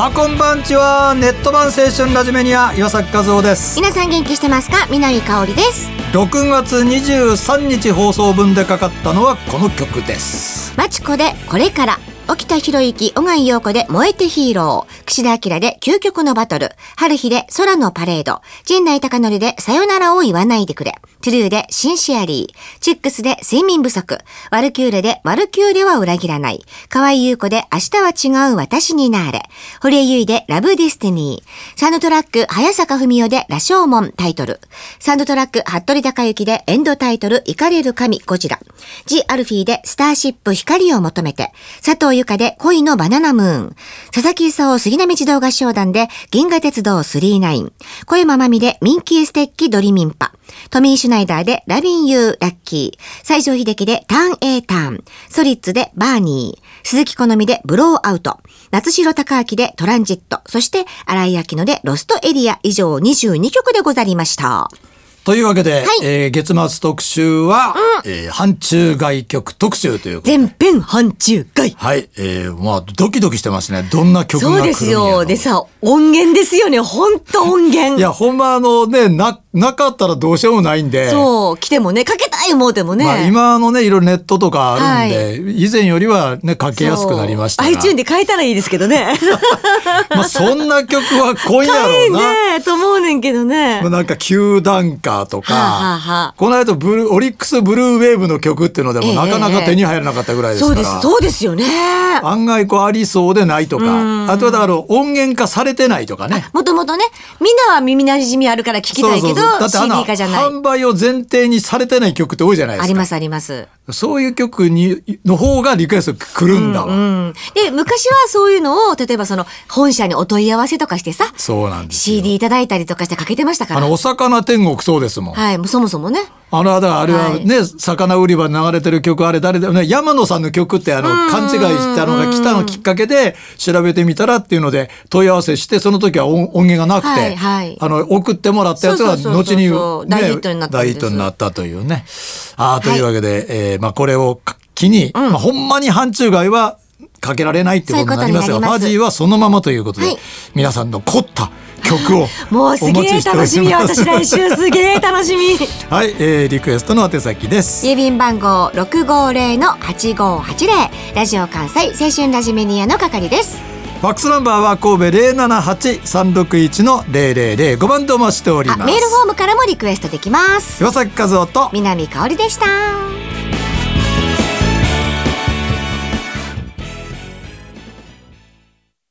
こんばんちは。ネット版青春ラジメニア岩崎和夫です。 皆さん元気してますか？南香織です。 6月23日放送分でかかったのはこの曲です。 マチコでこれから、沖田博之、小貝陽子で燃えてヒーロー、櫛田明で究極のバトル、春日で空のパレード、陣内孝則でさよならを言わないでくれ、トゥルーでシンシアリー、チックスで睡眠不足、ワルキューレでワルキューレは裏切らない、河合優子で明日は違う私になれ、堀江由衣でラブディスティニー、サウンドトラック早坂文雄で羅生門タイトル、サウンドトラック服部孝之でエンドタイトル怒れる神ゴジラ、ジ・アルフィーでスターシップ光を求めて、佐藤由香で恋のバナナムーン、佐々木勲杉並児童合唱団で銀河鉄道39、小山真美でミンキーステッキドリミンパ、トミー・シュナイダーでラビン・ユー・ラッキー、西城秀樹でターン・エー・ターン、ソリッツでバーニー、鈴木好美でブローアウト、夏城孝明でトランジット、そして新井明乃でロストエリア、以上22曲でござりました。 というわけで、 はい、 月末特集は、範疇外曲特集ということで。 全編範疇外。 はい。まあ、ドキドキしてますね。どんな曲が来るんやろ。 そうですよ。でさ、音源ですよね。ほんと音源。 いや、ほんまなかったらどうしようもないんで。 そう、来てもね、かけたい思うてもね。 まあ、今のね、いろいろネットとかあるんで、はい、以前よりはね、かけやすくなりましたが。 iTunes で変えたらいいですけどね。 まあ、そんな曲は今夜ろうな。 ねと思うねんけどね。 なんか、球団歌とか、この間オリックスブルーウェーブの曲っていうのでもなかなか手に入らなかったぐらいですから。 そうですよね。 案外ありそうでないとか、あとはだから音源化されてないとかね。 もともとね、みんなは耳馴染みあるから聞きたいけど、 だって CD 化じゃない。 販売を前提にされてない曲って多いじゃないですか。 ありますあります。 そういう曲の方がリクエスト来るんだわ。 で、昔はそういうのを、例えばその本社にお問い合わせとかしてさ、 そうなんですよ。 CD いただいたりとかしてかけてましたから。 お魚天国そうですもん。 はい、もうそもそもね。 あれはね、魚売り場に流れてる曲、あれ誰だよね、山野さんの曲って勘違いしたのが来たのきっかけで調べてみたらっていうので問い合わせして、その時は音源がなくて、送ってもらったやつが後に大ヒットになったんです。 大ヒットになったというね。というわけで、まあこれを機に、ほんまに範疇外はかけられないってことになりますが、ファジーはそのままということで、皆さんの凝った曲をもうすげえ楽しみ。私来週すげえ楽しみ。 はい、リクエストの宛先です。 郵便番号 650-8580 ラジオ関西青春ラジメニアの係です。 ファックスナンバーは神戸 078-361-000 5番でお待ちしております。 メールフォームからもリクエストできます。 岩崎和夫と南香織でした。